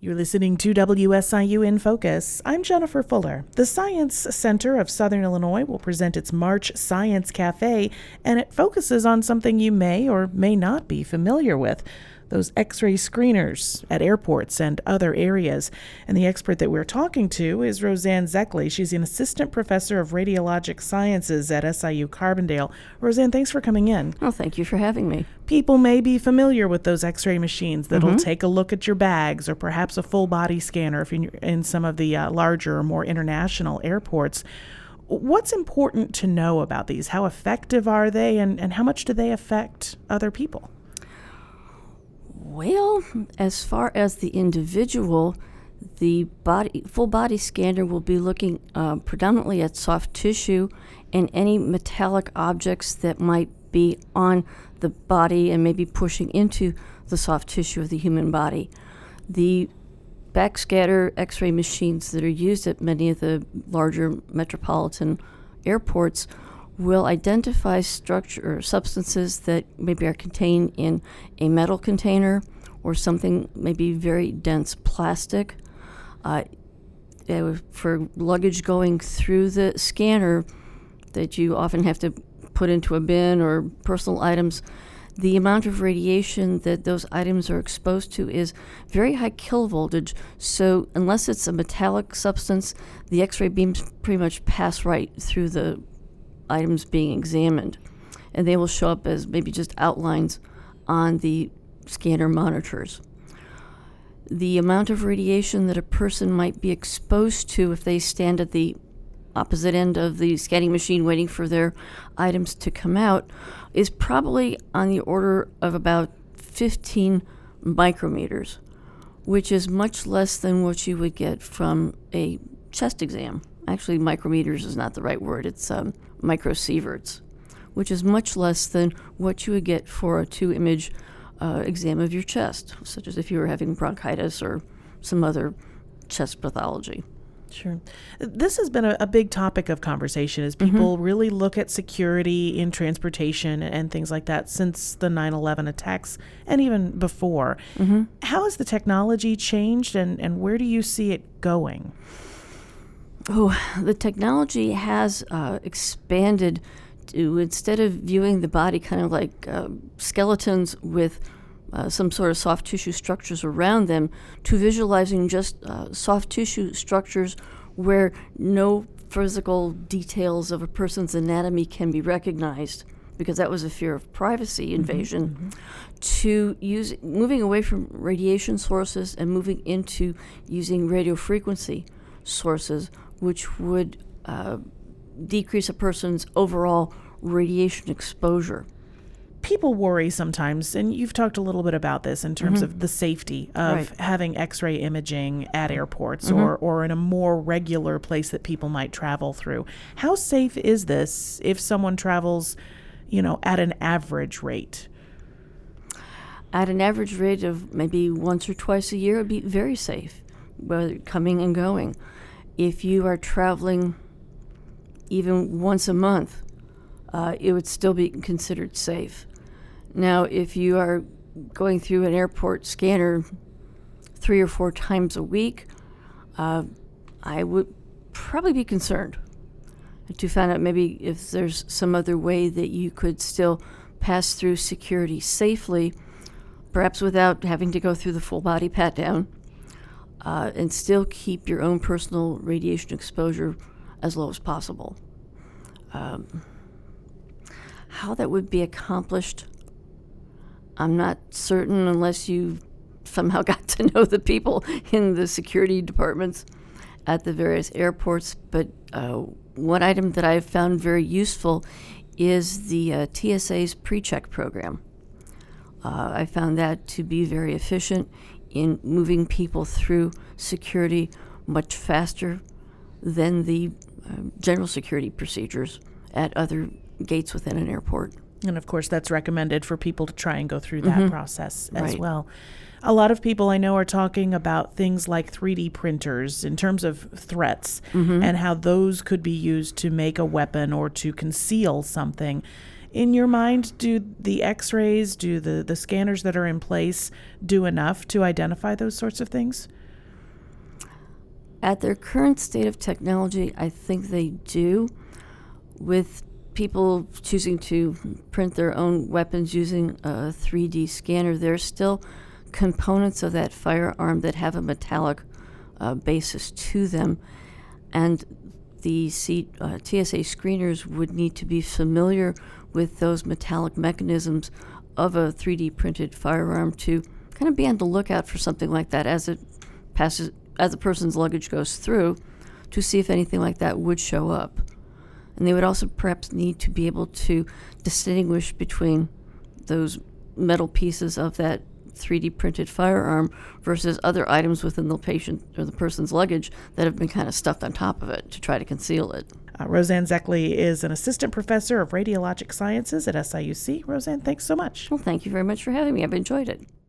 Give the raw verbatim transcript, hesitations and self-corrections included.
You're listening to W S I U In Focus. I'm Jennifer Fuller. The Science Center of Southern Illinois will present its March Science Cafe, and it focuses on something you may or may not be familiar with, those X-ray screeners at airports and other areas. And the expert that we're talking to is Roseanne Zeckley. She's an assistant professor of radiologic sciences at S I U Carbondale. Roseanne, thanks for coming in. Well, thank you for having me. People may be familiar with those X-ray machines that'll Mm-hmm. take a look at your bags, or perhaps a full body scanner if you're in some of the uh, larger or more international airports. What's important to know about these? How effective are they, and, and how much do they affect other people? Well, as far as the individual, the body full body scanner will be looking uh, predominantly at soft tissue and any metallic objects that might be on the body and maybe pushing into the soft tissue of the human body. The backscatter X-ray machines that are used at many of the larger metropolitan airports will identify structure or substances that maybe are contained in a metal container or something maybe very dense plastic. Uh, for luggage going through the scanner that you often have to put into a bin, or personal items, the amount of radiation that those items are exposed to is very high kilovoltage. So unless it's a metallic substance, the X-ray beams pretty much pass right through the items being examined, and they will show up as maybe just outlines on the scanner monitors. The amount of radiation that a person might be exposed to if they stand at the opposite end of the scanning machine waiting for their items to come out is probably on the order of about fifteen micrometers, which is much less than what you would get from a chest exam. Actually, micrometers is not the right word. It's um, microsieverts, which is much less than what you would get for a two-image uh, exam of your chest, such as if you were having bronchitis or some other chest pathology. Sure. This has been a, a big topic of conversation as people mm-hmm. really look at security in transportation and things like that since the nine eleven attacks and even before. Mm-hmm. How has the technology changed, and, and where do you see it going? Oh, the technology has uh, expanded to, instead of viewing the body kind of like uh, skeletons with uh, some sort of soft tissue structures around them, to visualizing just uh, soft tissue structures where no physical details of a person's anatomy can be recognized, because that was a fear of privacy invasion, mm-hmm, mm-hmm. to use moving away from radiation sources and moving into using radio frequency sources, which would uh, decrease a person's overall radiation exposure. People worry sometimes, and you've talked a little bit about this in terms mm-hmm. of the safety of right. having X-ray imaging at airports mm-hmm. or, or in a more regular place that people might travel through. How safe is this if someone travels, you know, at an average rate? At an average rate of maybe once or twice a year, it would be very safe, whether coming and going. If you are traveling even once a month, uh, it would still be considered safe. Now, if you are going through an airport scanner three or four times a week, uh, I would probably be concerned to find out maybe if there's some other way that you could still pass through security safely, perhaps without having to go through the full body pat down. Uh, and still keep your own personal radiation exposure as low as possible. Um, how that would be accomplished, I'm not certain unless you somehow got to know the people in the security departments at the various airports. But uh, one item that I've found very useful is the uh, T S A's pre-check program. Uh, I found that to be very efficient in moving people through security much faster than the uh, general security procedures at other gates within an airport. And of course, that's recommended for people to try and go through that mm-hmm. process as right. well. A lot of people I know are talking about things like three D printers in terms of threats mm-hmm. and how those could be used to make a weapon or to conceal something. In your mind, do the X-rays, do the, the scanners that are in place do enough to identify those sorts of things? At their current state of technology, I think they do, with people choosing to print their own weapons using a three D scanner. There's still components of that firearm that have a metallic uh, basis to them, and the C, uh, T S A screeners would need to be familiar with those metallic mechanisms of a three D printed firearm to kind of be on the lookout for something like that as it passes, as the person's luggage goes through, to see if anything like that would show up. And they would also perhaps need to be able to distinguish between those metal pieces of that three D printed firearm versus other items within the patient or the person's luggage that have been kind of stuffed on top of it to try to conceal it. Uh, Roseanne Zeckley is an assistant professor of radiologic sciences at S I U C. Roseanne, thanks so much. Well, thank you very much for having me. I've enjoyed it.